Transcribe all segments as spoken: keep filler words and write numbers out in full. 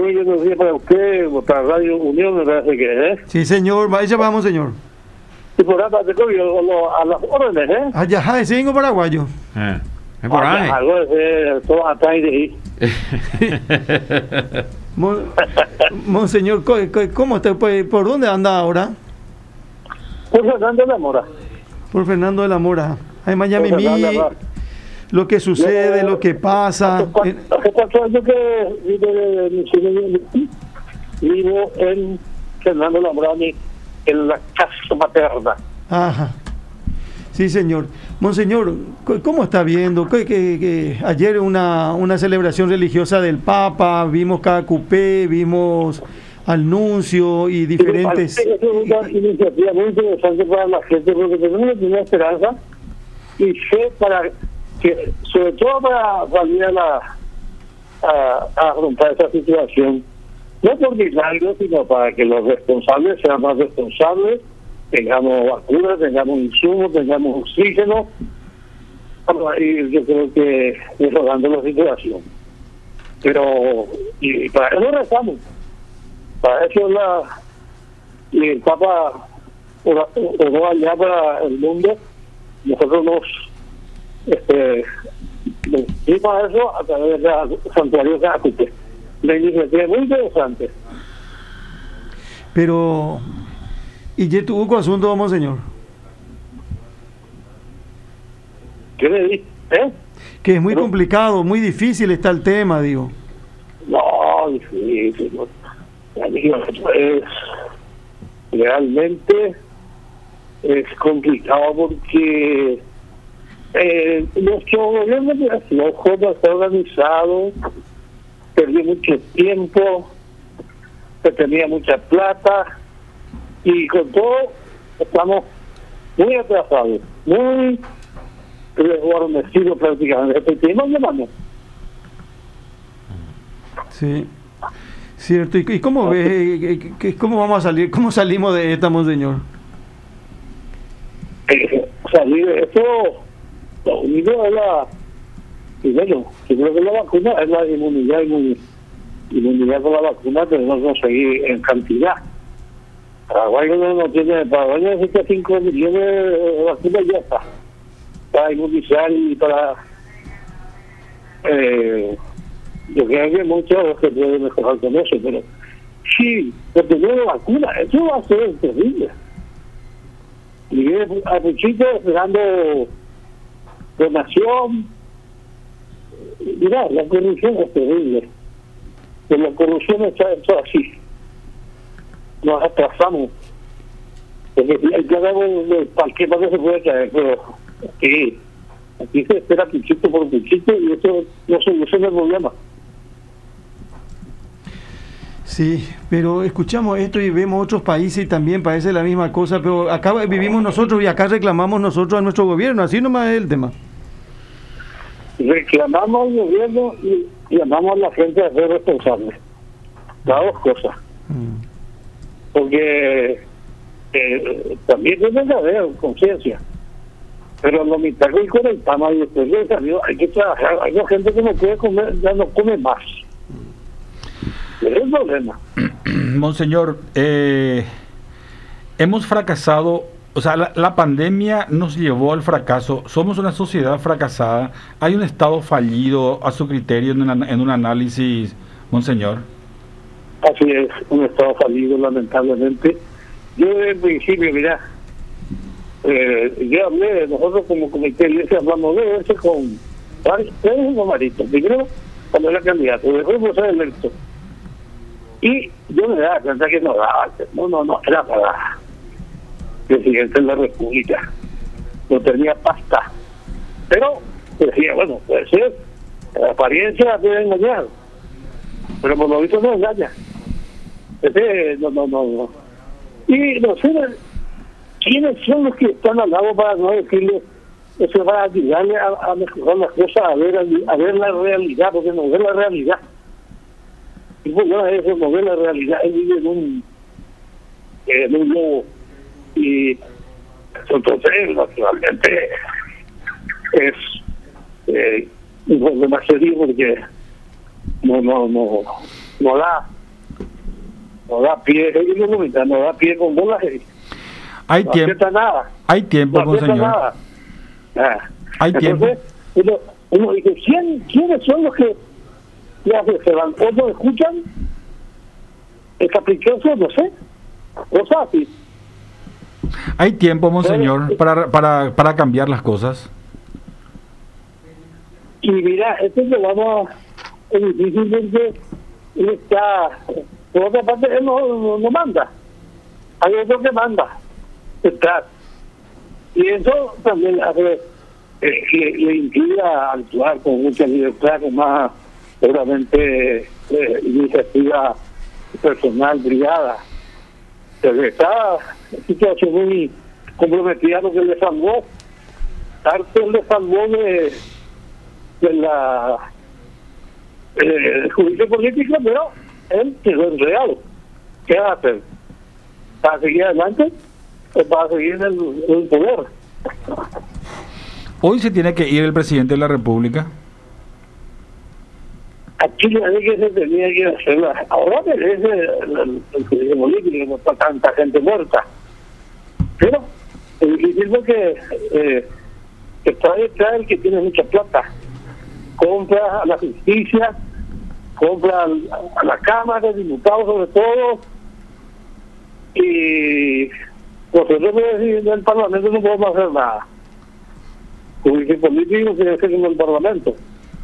Muy buenos días para usted, para Radio Unión, me parece que, ¿eh? Sí, señor, ahí llamamos, señor. Y por acá te cobio a las órdenes, ¿eh? Allá, ese vengo paraguayo. Eh, es por ahí. Algo es todo atrás de ahí. Mon, Monseñor, ¿cómo está? ¿Por dónde anda ahora? Por Fernando de la Mora. Por Fernando de la Mora. Ay, Miami, mi, lo que sucede, lo que pasa. Hace cuatro años que vivo en Fernando de la Mora, en la casa materna. Ajá. Sí, señor. Monseñor, ¿cómo está viendo? Que, que, que ayer una, una celebración religiosa del Papa, vimos cada cupé, vimos al nuncio y diferentes... Es una iniciativa muy interesante para la gente, porque tenemos una esperanza y fe para que, sobre todo para salir a, la, a, a afrontar esa situación, no por milagro, sino para que los responsables sean más responsables, tengamos vacunas, tengamos insumos, tengamos oxígeno, y yo creo que mejorando la situación. Pero, y, y para eso rezamos, para eso la, y el Papa oró allá para el mundo, nosotros nos este, dimos a eso a través del santuario de Acute. La iniciativa es muy interesante. Pero... ¿y ya tuvo con asunto, monseñor? ¿Qué le dije? ¿Eh? Que es muy Pero, complicado, muy difícil está el tema, digo. No, difícil. No. Es, realmente es complicado porque eh, nuestro gobierno es flojo, no está organizado, perdió mucho tiempo, se tenía mucha plata. Y con todo, estamos muy atrasados, muy desguarnecidos prácticamente. Repetimos, llamamos. Sí, cierto. ¿Y, y cómo ve, cómo vamos a salir, cómo salimos de esta, monseñor? Eh, salir de esto, lo único es la, primero, yo creo que la vacuna es la inmunidad, inmunidad, inmunidad con la vacuna, pero no conseguir en cantidad. Paraguay no, no tiene, Paraguay necesita cinco millones de vacunas y ya está. Para inmunizar y para... Eh, yo creo que muchos se pueden mejorar con eso, pero sí, porque no la vacuna, eso va a ser terrible. Y viene a Puchito esperando donación. Mirá, la corrupción es terrible. Pero la corrupción está hecho así. Nos atrasamos, porque el ganamos de cualquier parte se puede caer, pero aquí, aquí se espera pichito por pichito y eso no soluciona el problema. Sí, pero escuchamos esto y vemos otros países y también parece la misma cosa, pero acá vivimos nosotros y acá reclamamos nosotros a nuestro gobierno, así nomás es el tema. Reclamamos al gobierno y llamamos a la gente a ser responsable. Las dos cosas. Mm. Porque eh, también tiene que haber conciencia, pero lo mitad que conectamos y después de salió hay que trabajar. Hay gente que no puede comer, ya no come más. Ese es el problema. Monseñor, eh, hemos fracasado, o sea, la, la pandemia nos llevó al fracaso. Somos una sociedad fracasada. Hay un Estado fallido a su criterio en, una, en un análisis, Monseñor. Así es, un Estado fallido, lamentablemente. Yo desde el principio, mirá, eh, yo hablé, nosotros como comité de iglesia hablamos de eso con varios, tres maritos. Primero, cuando era candidato, después por ser electo. Y yo me daba cuenta que no daba, no, no, no, era para el presidente de la República. No tenía pasta. Pero decía, bueno, puede ser, la apariencia puede engañar, pero por lo visto no engaña. Este, no, no, no, no. Y no sé, ¿quiénes son los que están al lado para no decirle eso, para ayudarle a, a mejorar las cosas, a ver, a, a ver la realidad, porque no ve la realidad? Y pues no es eso, no ve la realidad, él vive en un, en un lobo. Y entonces, naturalmente, es eh, un problema serio porque no, no, no, no da, no da pie, no da pie con bolas. Hay no tiempo, nada. hay tiempo, no monseñor. Nada. Ah. Hay Entonces, tiempo. Uno, uno dice, ¿quién, ¿quiénes son los que ya se van? ¿Otros escuchan? ¿El caprichoso? No sé. Cosas así. Hay tiempo, monseñor, para, para, para cambiar las cosas. Y mira, esto lo vamos a... Es difícil porque él está... Por otra parte, él no, no, no manda. Hay otro que manda. Detrás. Y eso también hace eh, que le impide actuar con mucha libertad, con más, seguramente, eh, iniciativa personal, brigada. Pero está en situación muy comprometida porque le salvó. Tarto le salvó de, de la eh, juicio político, pero él quedó enredado. ¿Qué va a hacer? ¿Para seguir adelante o para seguir en el, el poder? Hoy se tiene que ir el presidente de la República. Aquí no es que se tenía que hacer. Ahora merece el, el juicio político, no está tanta gente muerta. Pero es difícil porque eh, está detrás el que tiene mucha plata. Compra a la justicia, compra a la Cámara de Diputados sobre todo, y nosotros en el Parlamento no podemos hacer nada. El juicio político tiene que ser en el Parlamento.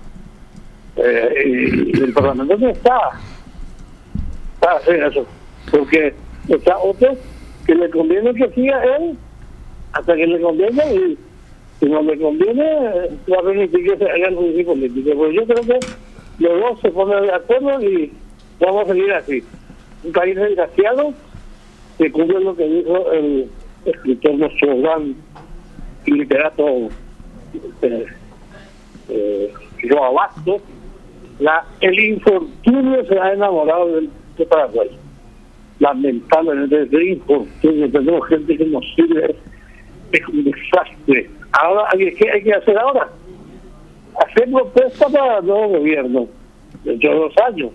Eh, y el Parlamento no está para hacer eso, porque está otro que le conviene que siga él hasta que le conviene, y si no le conviene va a permitir que se haga el juicio político. Pues yo creo que los dos se ponen de acuerdo y vamos a seguir así. Un país desgraciado que cumple lo que dijo el escritor, nuestro gran y literato eh, eh, Joao Bastos. La, el infortunio se ha enamorado de, de Paraguay. Lamentablemente, de infortunio. Tenemos gente que nos sirve. Es un desastre. Ahora, ¿qué hay que hacer ahora? Hacer protesta para el nuevo gobierno dentro de dos años.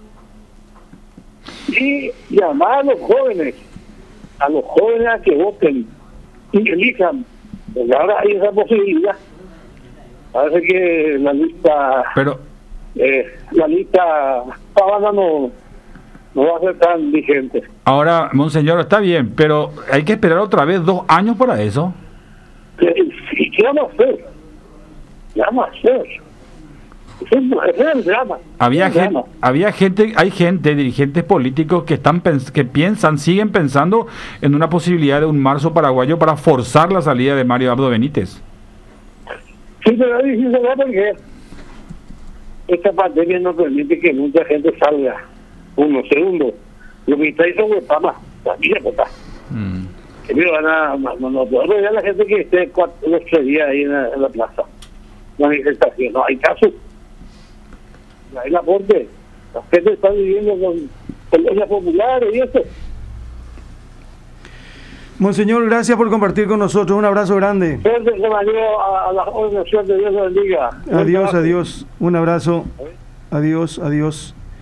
Y llamar a los jóvenes, a los jóvenes a que voten y elijan. Porque ahora hay esa posibilidad. Parece que la lista... Pero... Eh, la lista Pavana no, no va a ser tan vigente. Ahora, monseñor, está bien, pero hay que esperar otra vez dos años para eso. ¿Y qué vamos a hacer? ¿Qué vamos a hacer? Ese es el drama. Había el gente, drama. había gente, hay gente, dirigentes políticos que están que piensan, siguen pensando en una posibilidad de un marzo paraguayo para forzar la salida de Mario Abdo Benítez. Sí, pero es difícil, ¿verdad? Porque esta pandemia no permite que mucha gente salga. Uno, segundo, lo que está hizo Huepama, también está. Mm. Que van a, no, no puedo ver a la gente que esté cuatro, los tres días ahí en la, en la plaza. Manifestación, no hay caso. No hay aporte. La gente está viviendo con colonias populares y eso. Monseñor, gracias por compartir con nosotros. Un abrazo grande. Suerte, se me ayudó a, a la organización de Dios bendiga. Adiós, adiós. Un abrazo. Adiós, adiós.